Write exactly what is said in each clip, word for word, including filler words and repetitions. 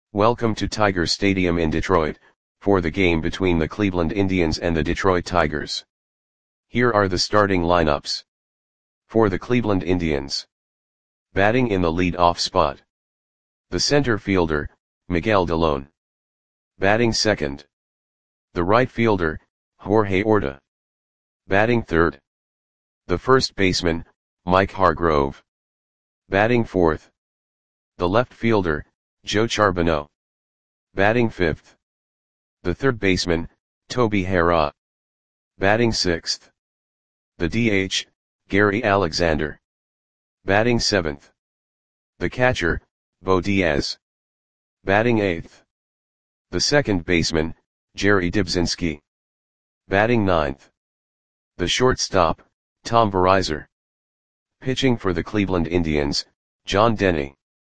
Welcome to Tiger Stadium in Detroit, for the game between the Cleveland Indians and the Detroit Tigers. Here are the starting lineups. For the Cleveland Indians. Batting in the lead-off spot. The center fielder, Miguel Dellone. Batting second. The right fielder, Jorge Orta. Batting third. The first baseman, Mike Hargrove. Batting fourth. The left fielder, Joe Charbonneau. Batting fifth. The third baseman, Toby Harrah. Batting sixth. The D H, Gary Alexander. Batting seventh. The catcher, Bo Diaz. Batting eighth. The second baseman, Jerry Dybzinski. Batting ninth. The shortstop, Tom Verizor. Pitching for the Cleveland Indians, John Denny.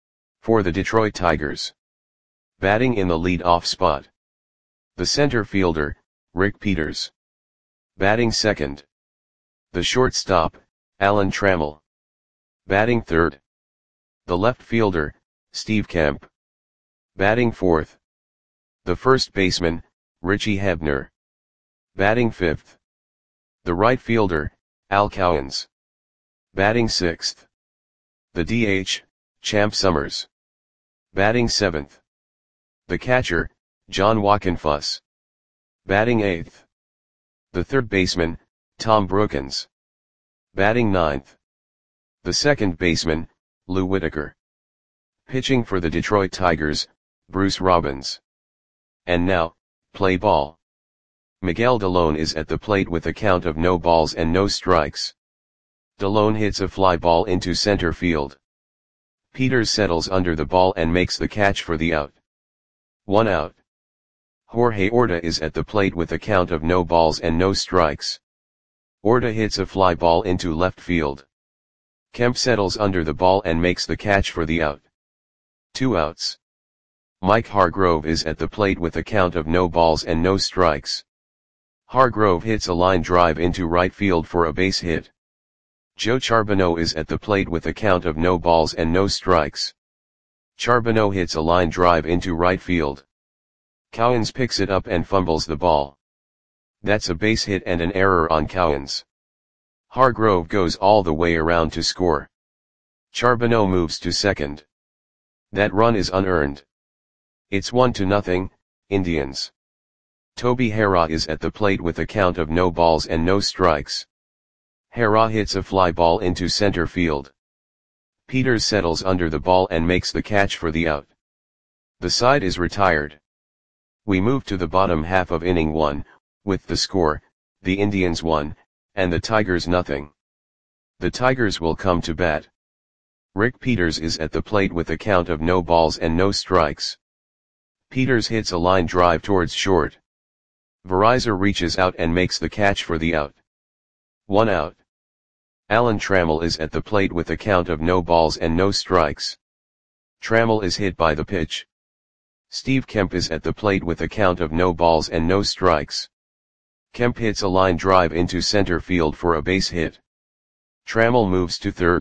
For the Detroit Tigers. Batting in the lead-off spot. The center fielder, Rick Peters. Batting second. The shortstop, Alan Trammell. Batting third. The left fielder, Steve Kemp. Batting fourth. The first baseman, Richie Hebner. Batting fifth. The right fielder, Al Cowens. Batting sixth. The D H, Champ Summers. Batting seventh. The catcher, John Wockenfuss. Batting eighth. The third baseman, Tom Brookens. Batting ninth. The second baseman, Lou Whitaker. Pitching for the Detroit Tigers, Bruce Robbins. And now, play ball. Miguel Dellone is at the plate with a count of no balls and no strikes. Dellone hits a fly ball into center field. Peters settles under the ball and makes the catch for the out. One out. Jorge Orta is at the plate with a count of no balls and no strikes. Orta hits a fly ball into left field. Kemp settles under the ball and makes the catch for the out. Two outs. Mike Hargrove is at the plate with a count of no balls and no strikes. Hargrove hits a line drive into right field for a base hit. Joe Charbonneau is at the plate with a count of no balls and no strikes. Charbonneau hits a line drive into right field. Cowens picks it up and fumbles the ball. That's a base hit and an error on Cowens. Hargrove goes all the way around to score. Charbonneau moves to second. That run is unearned. It's one to nothing, Indians. Toby Harrah is at the plate with a count of no balls and no strikes. Harrah hits a fly ball into center field. Peters settles under the ball and makes the catch for the out. The side is retired. We move to the bottom half of inning one, with the score, the Indians one, and the Tigers nothing. The Tigers will come to bat. Rick Peters is at the plate with a count of no balls and no strikes. Peters hits a line drive towards short. Verizor reaches out and makes the catch for the out. One out. Alan Trammell is at the plate with a count of no balls and no strikes. Trammell is hit by the pitch. Steve Kemp is at the plate with a count of no balls and no strikes. Kemp hits a line drive into center field for a base hit. Trammell moves to third.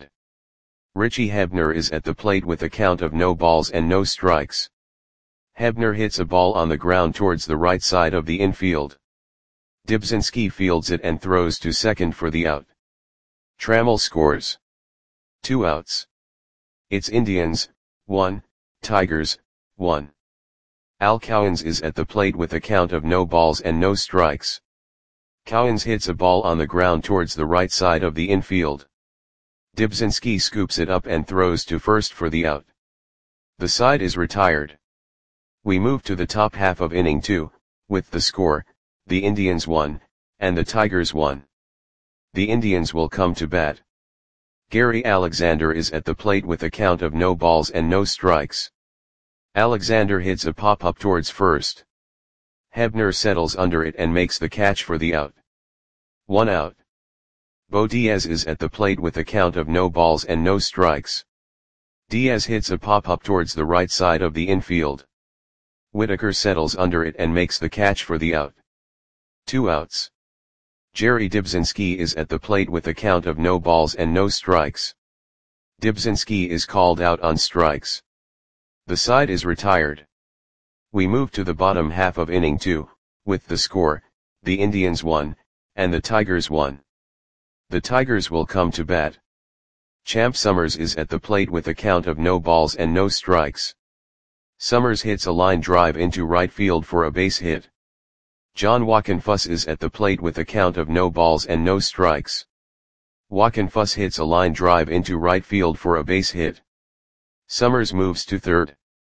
Richie Hebner is at the plate with a count of no balls and no strikes. Hebner hits a ball on the ground towards the right side of the infield. Dybzinski fields it and throws to second for the out. Trammell scores. Two outs. It's Indians, one, Tigers, one. Al Cowens is at the plate with a count of no balls and no strikes. Cowens hits a ball on the ground towards the right side of the infield. Dybzinski scoops it up and throws to first for the out. The side is retired. We move to the top half of inning two, with the score, the Indians one, and the Tigers one. The Indians will come to bat. Gary Alexander is at the plate with a count of no balls and no strikes. Alexander hits a pop-up towards first. Hebner settles under it and makes the catch for the out. One out. Bo Diaz is at the plate with a count of no balls and no strikes. Diaz hits a pop-up towards the right side of the infield. Whitaker settles under it and makes the catch for the out. Two outs. Jerry Dybzinski is at the plate with a count of no balls and no strikes. Dybzinski is called out on strikes. The side is retired. We move to the bottom half of inning two, with the score, the Indians one, and the Tigers one. The Tigers will come to bat. Champ Summers is at the plate with a count of no balls and no strikes. Summers hits a line drive into right field for a base hit. John Wockenfuss is at the plate with a count of no balls and no strikes. Wockenfuss hits a line drive into right field for a base hit. Summers moves to third.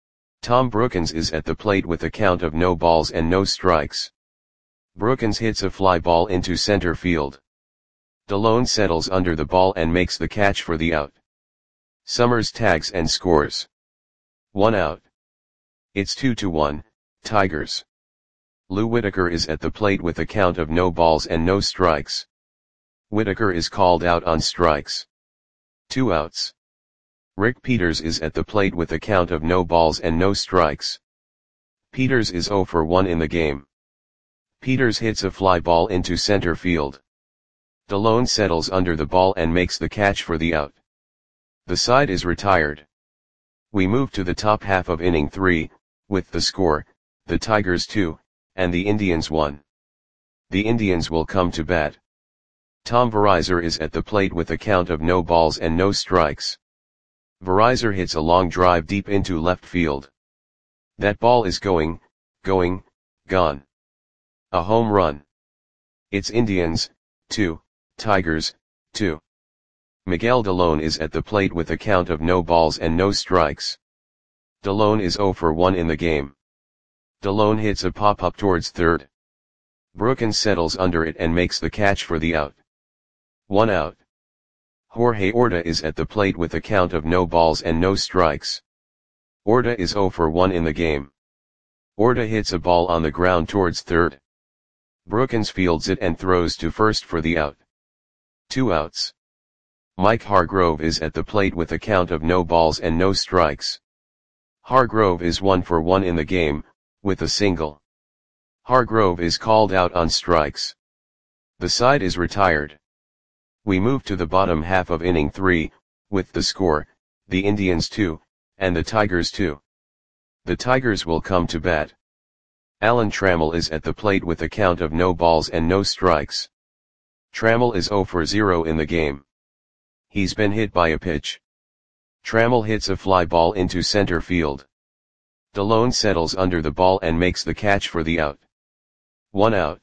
Tom Brookens is at the plate with a count of no balls and no strikes. Brookens hits a fly ball into center field. DeLone settles under the ball and makes the catch for the out. Summers tags and scores. One out. It's two to one, Tigers. Lou Whitaker is at the plate with a count of no balls and no strikes. Whitaker is called out on strikes. Two outs. Rick Peters is at the plate with a count of no balls and no strikes. Peters is oh for one in the game. Peters hits a fly ball into center field. DeLone settles under the ball and makes the catch for the out. The side is retired. We move to the top half of inning three, with the score, the Tigers two, and the Indians one. The Indians will come to bat. Tom Verizar is at the plate with a count of no balls and no strikes. Verizar hits a long drive deep into left field. That ball is going, going, gone. A home run. It's Indians, two, Tigers, two. Miguel DeLone is at the plate with a count of no balls and no strikes. DeLone is oh for one in the game. DeLone hits a pop-up towards third. Brookens settles under it and makes the catch for the out. One out. Jorge Orta is at the plate with a count of no balls and no strikes. Orta is oh for one in the game. Orta hits a ball on the ground towards third. Brookens fields it and throws to first for the out. Two outs. Mike Hargrove is at the plate with a count of no balls and no strikes. Hargrove is one for one in the game, with a single. Hargrove is called out on strikes. The side is retired. We move to the bottom half of inning three, with the score, the Indians two, and the Tigers two. The Tigers will come to bat. Alan Trammell is at the plate with a count of no balls and no strikes. Trammell is oh for zero in the game. He's been hit by a pitch. Trammell hits a fly ball into center field. DeLone settles under the ball and makes the catch for the out. One out.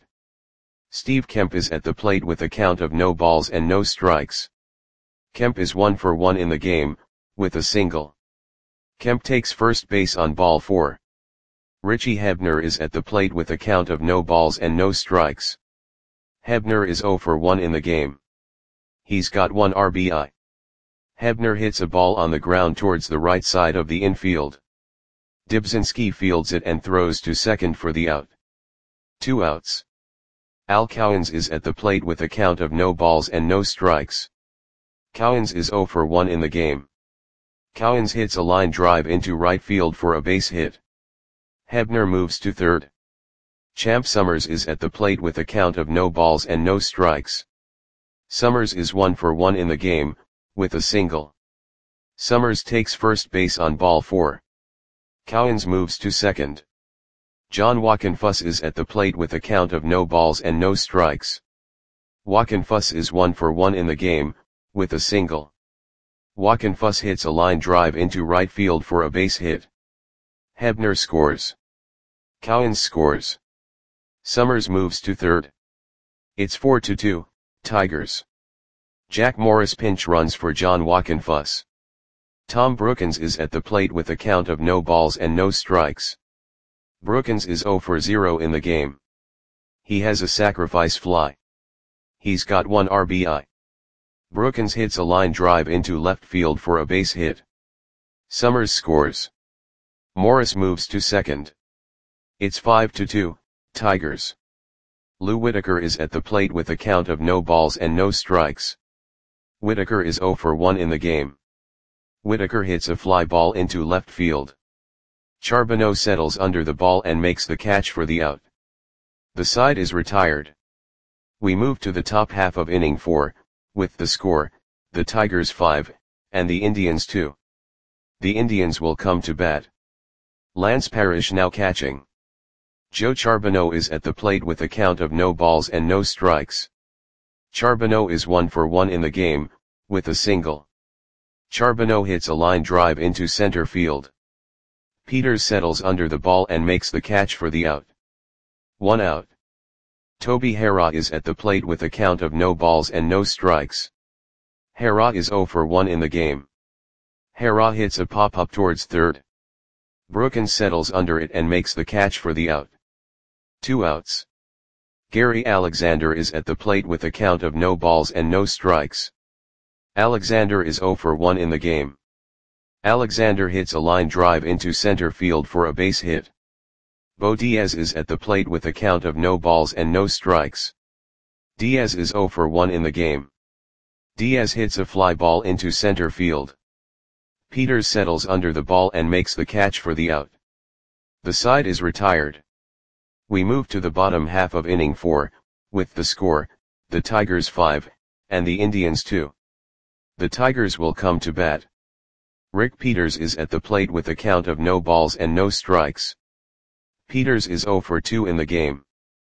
Steve Kemp is at the plate with a count of no balls and no strikes. Kemp is one for one in the game, with a single. Kemp takes first base on ball four. Richie Hebner is at the plate with a count of no balls and no strikes. Hebner is oh for one in the game. He's got one R B I. Hebner hits a ball on the ground towards the right side of the infield. Dibzinski fields it and throws to second for the out. Two outs. Al Cowens is at the plate with a count of no balls and no strikes. Cowens is oh for one in the game. Cowens hits a line drive into right field for a base hit. Hebner moves to third. Champ Summers is at the plate with a count of no balls and no strikes. Summers is one for one in the game, with a single. Summers takes first base on ball four. Cowens moves to second. John Wockenfuss is at the plate with a count of no balls and no strikes. Wockenfuss is one for one in the game, with a single. Wockenfuss hits a line drive into right field for a base hit. Hebner scores. Cowens scores. Summers moves to third. It's four to two, Tigers. Jack Morris pinch runs for John Wockenfuss. Tom Brookens is at the plate with a count of no balls and no strikes. Brookens is oh for zero in the game. He has a sacrifice fly. He's got one R B I. Brookens hits a line drive into left field for a base hit. Summers scores. Morris moves to second. It's five to two, Tigers. Lou Whitaker is at the plate with a count of no balls and no strikes. Whitaker is oh for one in the game. Whitaker hits a fly ball into left field. Charbonneau settles under the ball and makes the catch for the out. The side is retired. We move to the top half of inning four, with the score, the Tigers five, and the Indians two. The Indians will come to bat. Lance Parrish now catching. Joe Charbonneau is at the plate with a count of no balls and no strikes. Charbonneau is one for one in the game, with a single. Charbonneau hits a line drive into center field. Peters settles under the ball and makes the catch for the out. One out. Toby Harrah is at the plate with a count of no balls and no strikes. Harrah is zero for one in the game. Harrah hits a pop-up towards third. Brookins settles under it and makes the catch for the out. Two outs. Gary Alexander is at the plate with a count of no balls and no strikes. Alexander is zero for one in the game. Alexander hits a line drive into center field for a base hit. Bo Diaz is at the plate with a count of no balls and no strikes. Diaz is zero for one in the game. Diaz hits a fly ball into center field. Peters settles under the ball and makes the catch for the out. The side is retired. We move to the bottom half of inning four, with the score, the Tigers five, and the Indians two. The Tigers will come to bat. Rick Peters is at the plate with a count of no balls and no strikes. Peters is zero for two in the game.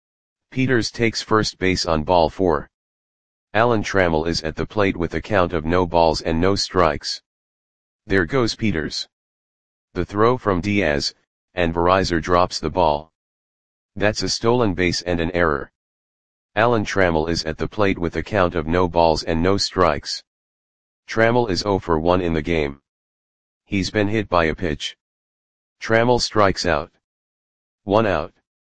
Peters takes first base on ball four. Alan Trammell is at the plate with a count of no balls and no strikes. There goes Peters. The throw from Diaz, and Verizon drops the ball. That's a stolen base and an error. Alan Trammell is at the plate with a count of no balls and no strikes. Trammell is zero for one in the game. He's been hit by a pitch. Trammell strikes out. One out.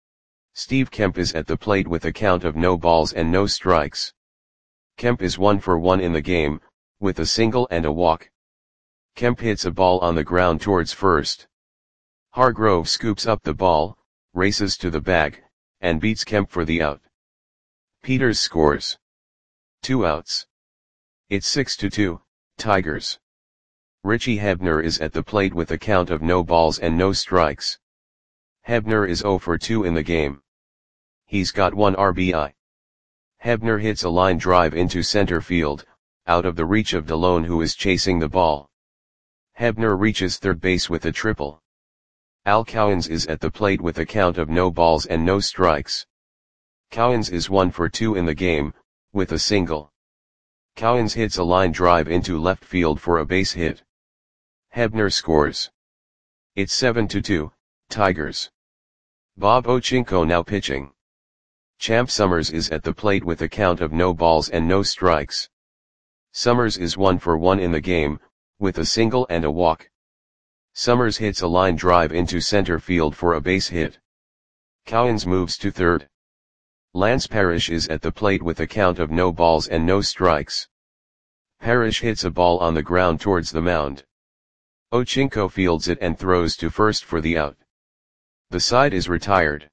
Steve Kemp is at the plate with a count of no balls and no strikes. Kemp is one for one in the game, with a single and a walk. Kemp hits a ball on the ground towards first. Hargrove scoops up the ball, races to the bag, and beats Kemp for the out. Peters scores. Two outs. It's six to two, Tigers. Richie Hebner is at the plate with a count of no balls and no strikes. Hebner is zero for two in the game. He's got one R B I. Hebner hits a line drive into center field, out of the reach of DeLone, who is chasing the ball. Hebner reaches third base with a triple. Al Cowens is at the plate with a count of no balls and no strikes. Cowens is one for two in the game, with a single. Cowens hits a line drive into left field for a base hit. Hebner scores. It's seven to two, Tigers. Bob Ochinko now pitching. Champ Summers is at the plate with a count of no balls and no strikes. Summers is one for one in the game, with a single and a walk. Summers hits a line drive into center field for a base hit. Cowens moves to third. Lance Parrish is at the plate with a count of no balls and no strikes. Parrish hits a ball on the ground towards the mound. Ochinko fields it and throws to first for the out. The side is retired.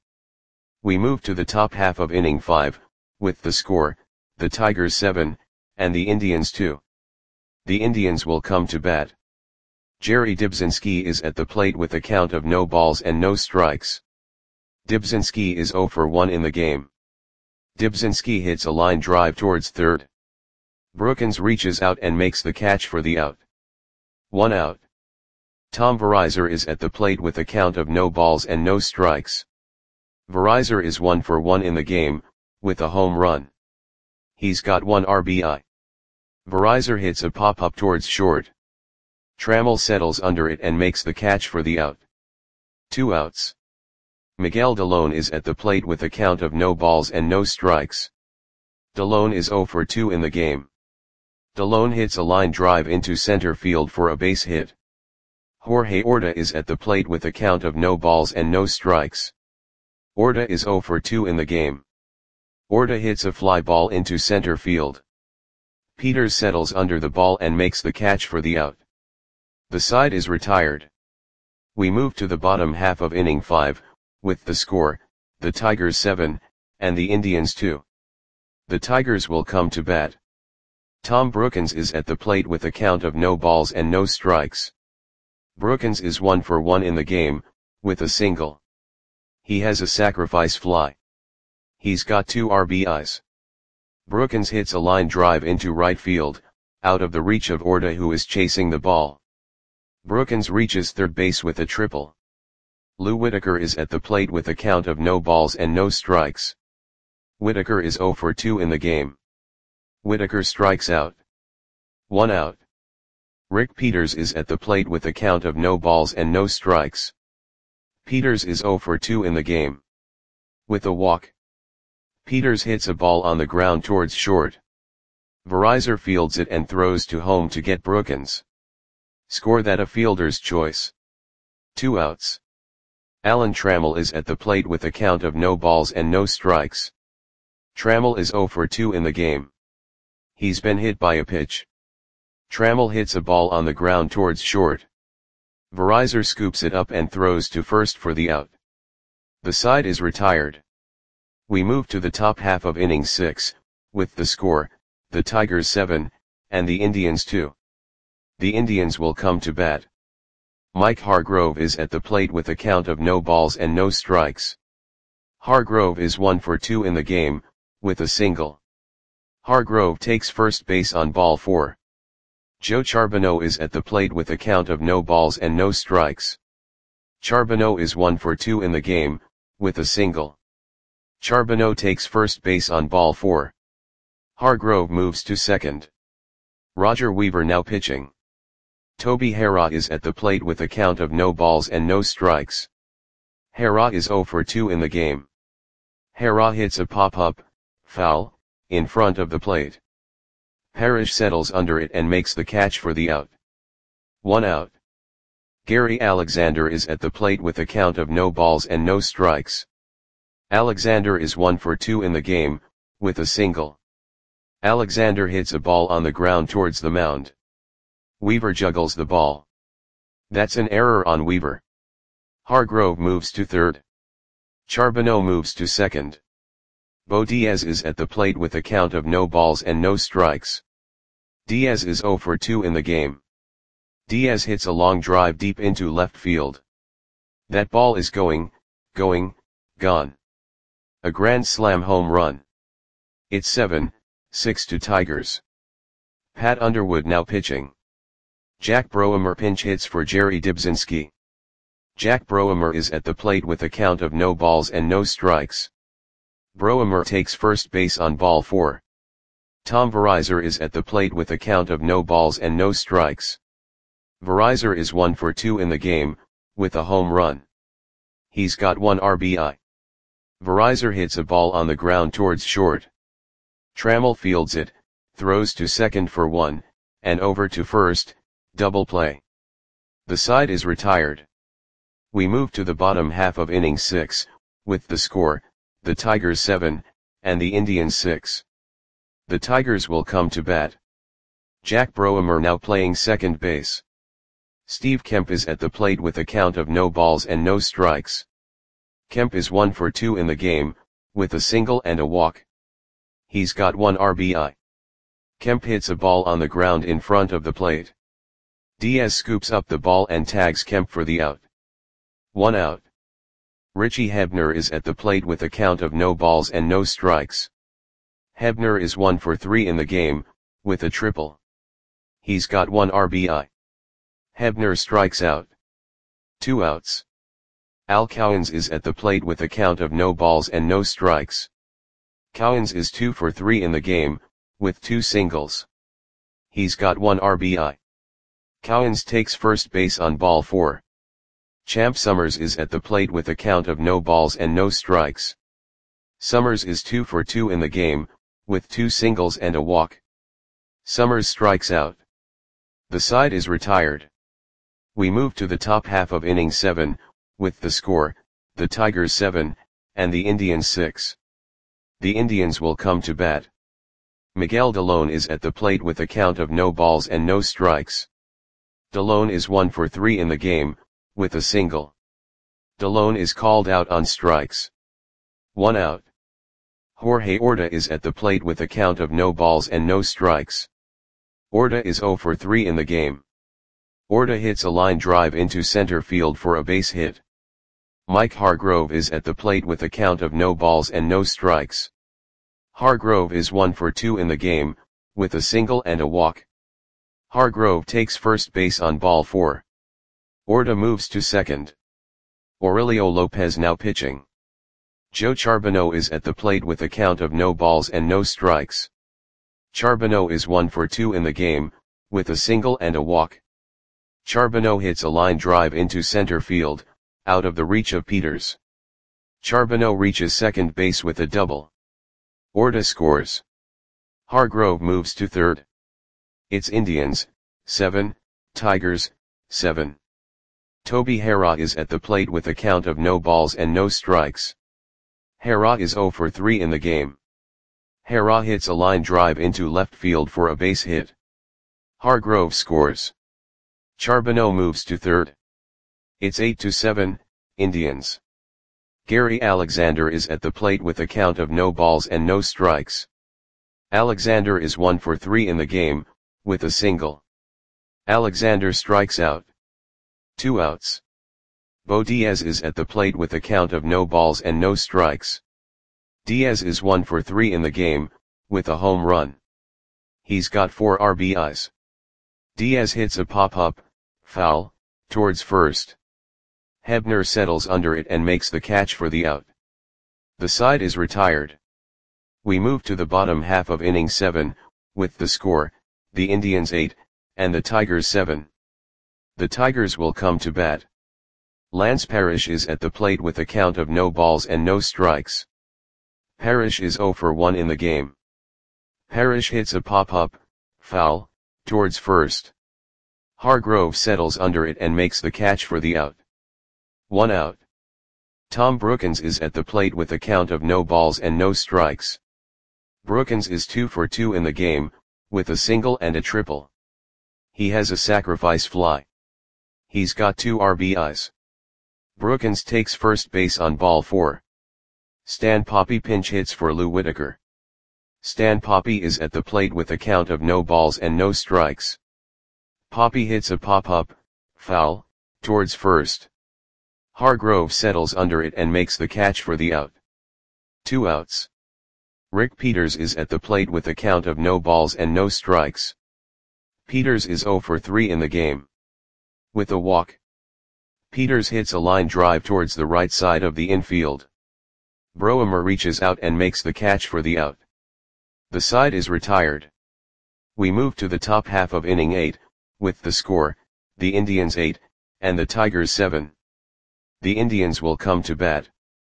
We move to the top half of inning five, with the score, the Tigers seven, and the Indians two. The Indians will come to bat. Jerry Dybzinski is at the plate with a count of no balls and no strikes. Dybzinski is zero for one in the game. Dybzinski hits a line drive towards third. Brookins reaches out and makes the catch for the out. One out. Tom Verizon is at the plate with a count of no balls and no strikes. Verizon is one for one in the game, with a home run. He's got one R B I. Verizon hits a pop-up towards short. Trammell settles under it and makes the catch for the out. Two outs. Miguel DeLone is at the plate with a count of no balls and no strikes. DeLone is zero for two in the game. DeLone hits a line drive into center field for a base hit. Jorge Orta is at the plate with a count of no balls and no strikes. Orta is zero for two in the game. Orta hits a fly ball into center field. Peters settles under the ball and makes the catch for the out. The side is retired. We move to the bottom half of inning five, with the score, the Tigers seven, and the Indians two. The Tigers will come to bat. Tom Brookins is at the plate with a count of no balls and no strikes. Brookins is one for one in the game, with a single. He has a sacrifice fly. He's got two R B Is. Brookins hits a line drive into right field, out of the reach of Orta, who is chasing the ball. Brookins reaches third base with a triple. Lou Whitaker is at the plate with a count of no balls and no strikes. Whitaker is zero for two in the game. Whitaker strikes out. One out. Rick Peters is at the plate with a count of no balls and no strikes. Peters is zero for two in the game. With a walk. Peters hits a ball on the ground towards short. Verizor fields it and throws to home to get Brookins. Score that a fielder's choice. Two outs. Alan Trammell is at the plate with a count of no balls and no strikes. Trammell is zero for two in the game. He's been hit by a pitch. Trammell hits a ball on the ground towards short. Verizor scoops it up and throws to first for the out. The side is retired. We move to the top half of inning six, with the score, the Tigers seven, and the Indians two. The Indians will come to bat. Mike Hargrove is at the plate with a count of no balls and no strikes. Hargrove is one for two in the game, with a single. Hargrove takes first base on ball four. Joe Charbonneau is at the plate with a count of no balls and no strikes. Charbonneau is one for two in the game, with a single. Charbonneau takes first base on ball four. Hargrove moves to second. Roger Weaver now pitching. Toby Harrah is at the plate with a count of no balls and no strikes. Harrah is zero for two in the game. Harrah hits a pop-up, foul, in front of the plate. Parrish settles under it and makes the catch for the out. One out. Gary Alexander is at the plate with a count of no balls and no strikes. Alexander is one for two in the game, with a single. Alexander hits a ball on the ground towards the mound. Weaver juggles the ball. That's an error on Weaver. Hargrove moves to third. Charbonneau moves to second. Bo Diaz is at the plate with a count of no balls and no strikes. Diaz is zero for two in the game. Diaz hits a long drive deep into left field. That ball is going, going, gone. A grand slam home run. It's seven six to Tigers. Pat Underwood now pitching. Jack Broemer pinch hits for Jerry Dibzinski. Jack Broemer is at the plate with a count of no balls and no strikes. Broemer takes first base on ball four. Tom Verizor is at the plate with a count of no balls and no strikes. Verizor is one for two in the game, with a home run. He's got one R B I. Verizor hits a ball on the ground towards short. Trammell fields it, throws to second for one, and over to first, double play. The side is retired. We move to the bottom half of inning six, with the score, the Tigers seven, and the Indians six. The Tigers will come to bat. Jack Broemer now playing second base. Steve Kemp is at the plate with a count of no balls and no strikes. Kemp is one for two in the game, with a single and a walk. He's got one R B I. Kemp hits a ball on the ground in front of the plate. Diaz scoops up the ball and tags Kemp for the out. One out. Richie Hebner is at the plate with a count of no balls and no strikes. Hebner is one for three in the game, with a triple. He's got one R B I. Hebner strikes out. Two outs. Al Cowens is at the plate with a count of no balls and no strikes. Cowens is two for three in the game, with two singles. He's got one R B I. Cowens takes first base on ball four. Champ Summers is at the plate with a count of no balls and no strikes. Summers is two for two in the game, with two singles and a walk. Summers strikes out. The side is retired. We move to the top half of inning seven, with the score, the Tigers seven, and the Indians six. The Indians will come to bat. Miguel Delone is at the plate with a count of no balls and no strikes. Delone is one for three in the game, with a single. Delone is called out on strikes. One out. Jorge Orta is at the plate with a count of no balls and no strikes. Orta is zero for three in the game. Orta hits a line drive into center field for a base hit. Mike Hargrove is at the plate with a count of no balls and no strikes. Hargrove is one for two in the game, with a single and a walk. Hargrove takes first base on ball four. Orta moves to second. Aurelio Lopez now pitching. Joe Charbonneau is at the plate with a count of no balls and no strikes. Charbonneau is one for two in the game, with a single and a walk. Charbonneau hits a line drive into center field, out of the reach of Peters. Charbonneau reaches second base with a double. Orta scores. Hargrove moves to third. It's Indians, seven, Tigers, seven. Toby Harrah is at the plate with a count of no balls and no strikes. Harrah is zero for three in the game. Harrah hits a line drive into left field for a base hit. Hargrove scores. Charbonneau moves to third. It's eight to seven, Indians. Gary Alexander is at the plate with a count of no balls and no strikes. Alexander is one for three in the game, with a single. Alexander strikes out. Two outs. Bo Diaz is at the plate with a count of no balls and no strikes. Diaz is one for three in the game, with a home run. He's got four R B Is. Diaz hits a pop-up, foul, towards first. Hebner settles under it and makes the catch for the out. The side is retired. We move to the bottom half of inning seven, with the score, the Indians eight, and the Tigers seven. The Tigers will come to bat. Lance Parrish is at the plate with a count of no balls and no strikes. Parrish is zero for one in the game. Parrish hits a pop-up, foul, towards first. Hargrove settles under it and makes the catch for the out. One out. Tom Brookins is at the plate with a count of no balls and no strikes. Brookins is two for two in the game, with a single and a triple. He has a sacrifice fly. He's got two R B Is. Brookins takes first base on ball four. Stan Poppy pinch hits for Lou Whitaker. Stan Poppy is at the plate with a count of no balls and no strikes. Poppy hits a pop-up, foul, towards first. Hargrove settles under it and makes the catch for the out. Two outs. Rick Peters is at the plate with a count of no balls and no strikes. Peters is zero for three in the game. With a walk. Peters hits a line drive towards the right side of the infield. Broemer reaches out and makes the catch for the out. The side is retired. We move to the top half of inning eight, with the score, the Indians eight, and the Tigers seven. The Indians will come to bat.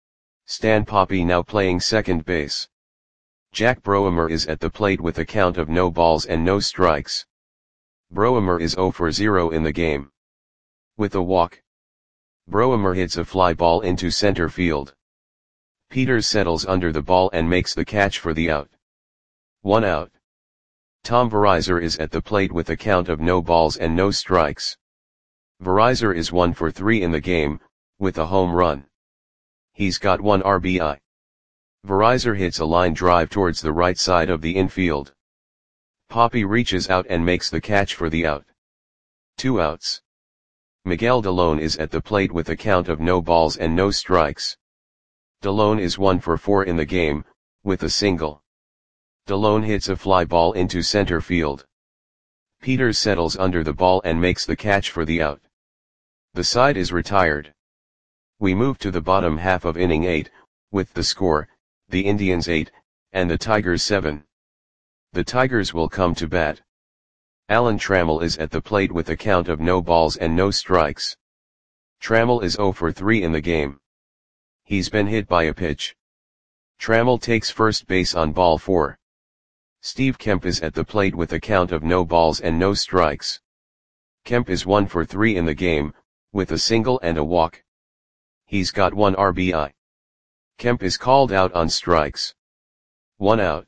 Stan Poppy now playing second base. Jack Broemer is at the plate with a count of no balls and no strikes. Broemer is zero for zero in the game. With a walk. Broemer hits a fly ball into center field. Peters settles under the ball and makes the catch for the out. One out. Tom Verizor is at the plate with a count of no balls and no strikes. Verizor is one for three in the game, with a home run. He's got one R B I. Verizor hits a line drive towards the right side of the infield. Poppy reaches out and makes the catch for the out. Two outs. Miguel Delone is at the plate with a count of no balls and no strikes. Delone is one for four in the game, with a single. Delone hits a fly ball into center field. Peters settles under the ball and makes the catch for the out. The side is retired. We move to the bottom half of inning eight, with the score, the Indians eight, and the Tigers seven. The Tigers will come to bat. Alan Trammell is at the plate with a count of no balls and no strikes. Trammell is zero for three in the game. He's been hit by a pitch. Trammell takes first base on ball four. Steve Kemp is at the plate with a count of no balls and no strikes. Kemp is one for three in the game, with a single and a walk. He's got one R B I. Kemp is called out on strikes. One out.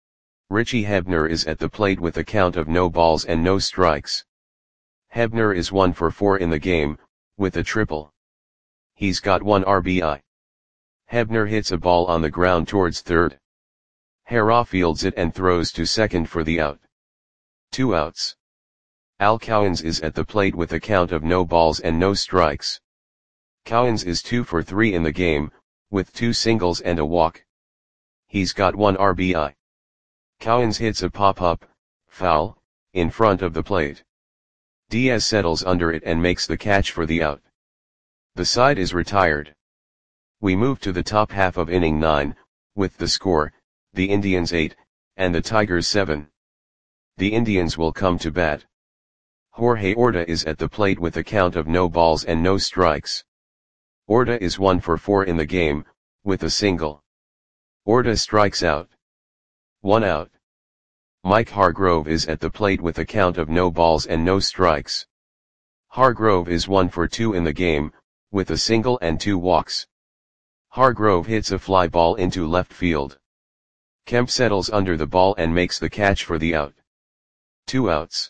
Richie Hebner is at the plate with a count of no balls and no strikes. Hebner is one for four in the game, with a triple. He's got one R B I. Hebner hits a ball on the ground towards third. Harrah fields it and throws to second for the out. Two outs. Al Cowens is at the plate with a count of no balls and no strikes. Cowens is two for three in the game, with two singles and a walk. He's got one R B I. Cowens hits a pop-up, foul, in front of the plate. Diaz settles under it and makes the catch for the out. The side is retired. We move to the top half of inning nine, with the score, the Indians eight, and the Tigers seven. The Indians will come to bat. Jorge Orta is at the plate with a count of no balls and no strikes. Orta is one for four in the game, with a single. Orta strikes out. One out. Mike Hargrove is at the plate with a count of no balls and no strikes. Hargrove is one for two in the game, with a single and two walks. Hargrove hits a fly ball into left field. Kemp settles under the ball and makes the catch for the out. Two outs.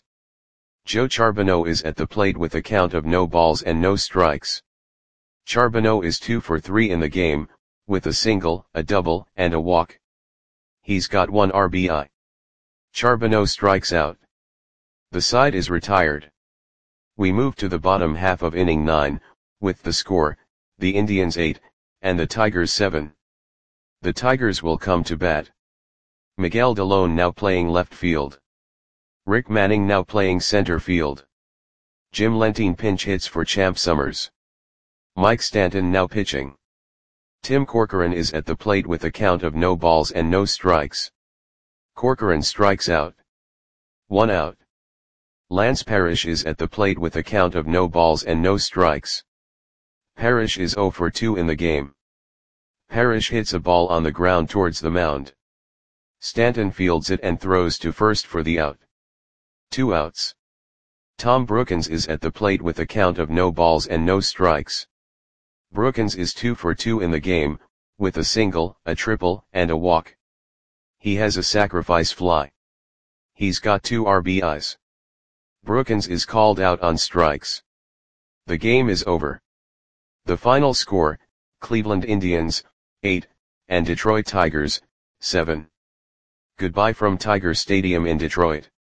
Joe Charbonneau is at the plate with a count of no balls and no strikes. Charbonneau is two for three in the game, with a single, a double, and a walk. He's got one R B I. Charbonneau strikes out. The side is retired. We move to the bottom half of inning nine, with the score, the Indians eight, and the Tigers seven. The Tigers will come to bat. Miguel Delone now playing left field. Rick Manning now playing center field. Jim Lentine pinch hits for Champ Summers. Mike Stanton now pitching. Tim Corcoran is at the plate with a count of no balls and no strikes. Corcoran strikes out. One out. Lance Parrish is at the plate with a count of no balls and no strikes. Parrish is zero for two in the game. Parrish hits a ball on the ground towards the mound. Stanton fields it and throws to first for the out. Two outs. Tom Brookens is at the plate with a count of no balls and no strikes. Brookens is two for two in the game, with a single, a triple, and a walk. He has a sacrifice fly. He's got two R B Is. Brookens is called out on strikes. The game is over. The final score, Cleveland Indians, eight, and Detroit Tigers, seven. Goodbye from Tiger Stadium in Detroit.